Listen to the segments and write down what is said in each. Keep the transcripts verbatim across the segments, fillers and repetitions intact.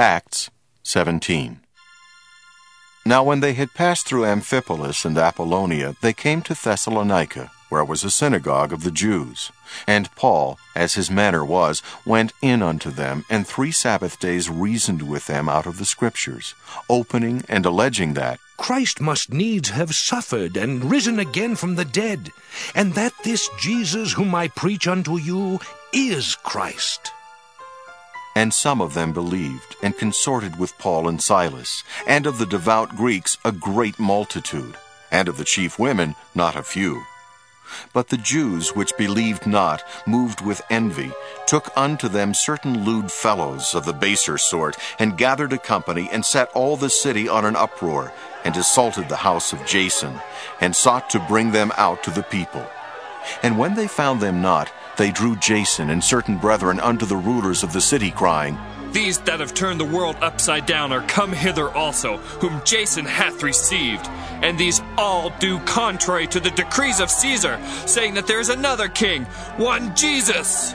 Acts seventeen. Now when they had passed through Amphipolis and Apollonia, they came to Thessalonica, where was a synagogue of the Jews. And Paul, as his manner was, went in unto them, and three Sabbath days reasoned with them out of the Scriptures, opening and alleging that Christ must needs have suffered and risen again from the dead, and that this Jesus whom I preach unto you is Christ. And some of them believed, and consorted with Paul and Silas, and of the devout Greeks a great multitude, and of the chief women not a few. But the Jews which believed not, moved with envy, took unto them certain lewd fellows of the baser sort, and gathered a company, and set all the city on an uproar, and assaulted the house of Jason, and sought to bring them out to the people. And when they found them not, they drew Jason and certain brethren unto the rulers of the city, crying, These that have turned the world upside down are come hither also, whom Jason hath received. And these all do contrary to the decrees of Caesar, saying that there is another king, one Jesus.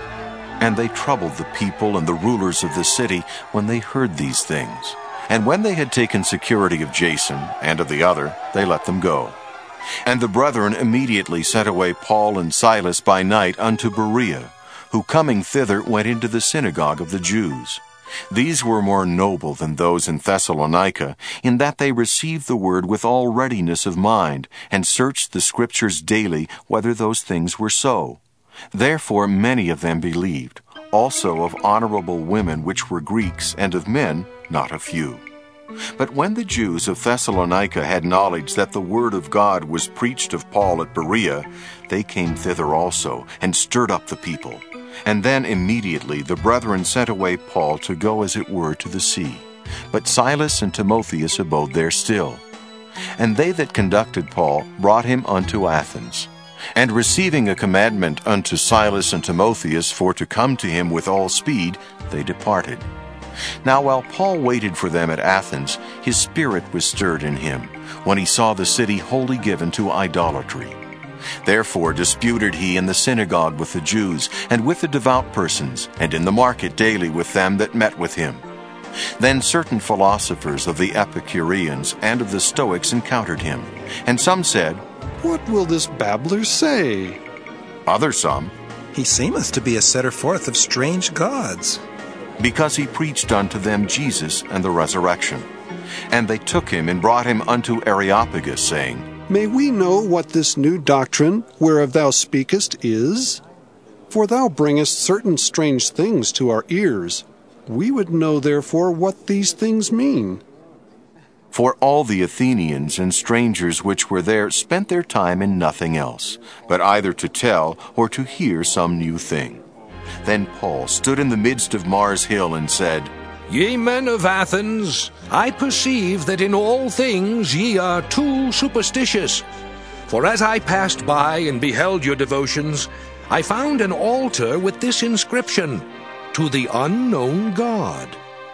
And they troubled the people and the rulers of the city when they heard these things. And when they had taken security of Jason and of the other, they let them go. And the brethren immediately sent away Paul and Silas by night unto Berea, who coming thither went into the synagogue of the Jews. These were more noble than those in Thessalonica, in that they received the word with all readiness of mind, and searched the Scriptures daily whether those things were so. Therefore many of them believed, also of honorable women which were Greeks, and of men not a few. But when the Jews of Thessalonica had knowledge that the word of God was preached of Paul at Berea, they came thither also, and stirred up the people. And then immediately the brethren sent away Paul to go as it were to the sea. But Silas and Timotheus abode there still. And they that conducted Paul brought him unto Athens. And receiving a commandment unto Silas and Timotheus for to come to him with all speed, they departed. Now while Paul waited for them at Athens, his spirit was stirred in him, when he saw the city wholly given to idolatry. Therefore disputed he in the synagogue with the Jews, and with the devout persons, and in the market daily with them that met with him. Then certain philosophers of the Epicureans and of the Stoics encountered him. And some said, What will this babbler say? Other some, He seemeth to be a setter forth of strange gods. because he preached unto them Jesus and the resurrection. And they took him and brought him unto Areopagus, saying, May we know what this new doctrine whereof thou speakest is? For thou bringest certain strange things to our ears. We would know therefore what these things mean. For all the Athenians and strangers which were there spent their time in nothing else, but either to tell or to hear some new thing. Then Paul stood in the midst of Mars Hill and said, Ye men of Athens, I perceive that in all things ye are too superstitious. For as I passed by and beheld your devotions, I found an altar with this inscription, To the unknown God.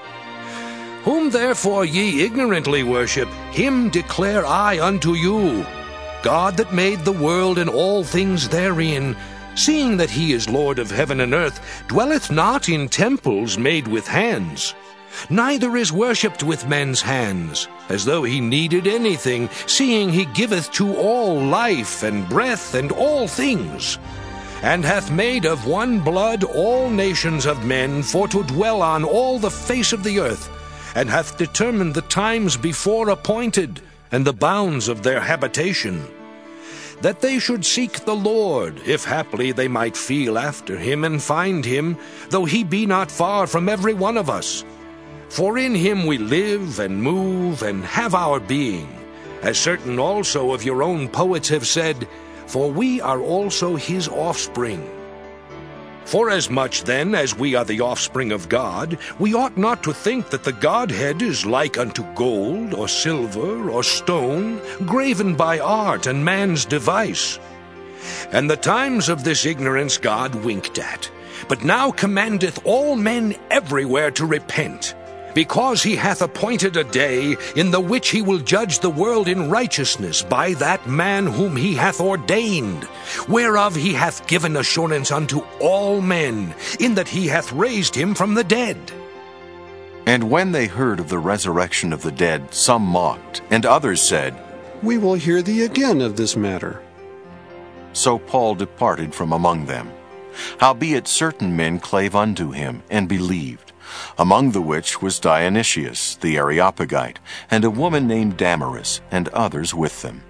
Whom therefore ye ignorantly worship, him declare I unto you, God that made the world and all things therein, seeing that he is Lord of heaven and earth, dwelleth not in temples made with hands, neither is worshipped with men's hands, as though he needed anything, seeing he giveth to all life and breath and all things, and hath made of one blood all nations of men for to dwell on all the face of the earth, and hath determined the times before appointed, and the bounds of their habitation, that they should seek the Lord, if haply they might feel after him and find him, though he be not far from every one of us. For in him we live and move and have our being, as certain also of your own poets have said, for we are also his offspring. Forasmuch then as we are the offspring of God, we ought not to think that the Godhead is like unto gold, or silver, or stone, graven by art and man's device. And the times of this ignorance God winked at, but now commandeth all men everywhere to repent, because he hath appointed a day in the which he will judge the world in righteousness by that man whom he hath ordained, whereof he hath given assurance unto all men, in that he hath raised him from the dead. And when they heard of the resurrection of the dead, some mocked, and others said, We will hear thee again of this matter. So Paul departed from among them. Howbeit certain men clave unto him, and believed, among the which was Dionysius the Areopagite, and a woman named Damaris, and others with them.